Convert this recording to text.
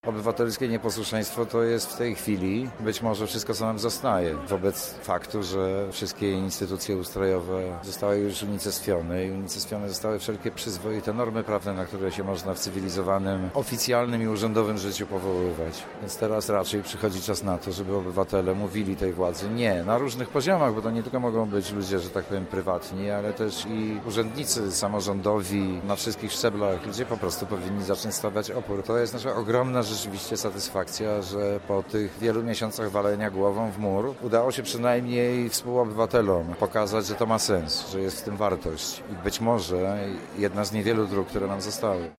Obywatelskie nieposłuszeństwo to jest w tej chwili być może wszystko, co nam zostaje. Wobec faktu, że wszystkie instytucje ustrojowe zostały już unicestwione i unicestwione zostały wszelkie przyzwoite normy prawne, na które się można w cywilizowanym, oficjalnym i urzędowym życiu powoływać. Więc teraz raczej przychodzi czas na to, żeby obywatele mówili tej władzy nie, na różnych poziomach, bo to nie tylko mogą być ludzie, że tak powiem, prywatni, ale też i urzędnicy samorządowi na wszystkich szczeblach. Ludzie po prostu powinni zacząć stawiać opór. To jest nasza ogromna rzeczywiście satysfakcja, że po tych wielu miesiącach walenia głową w mur udało się przynajmniej współobywatelom pokazać, że to ma sens, że jest w tym wartość. I być może jedna z niewielu dróg, które nam zostały.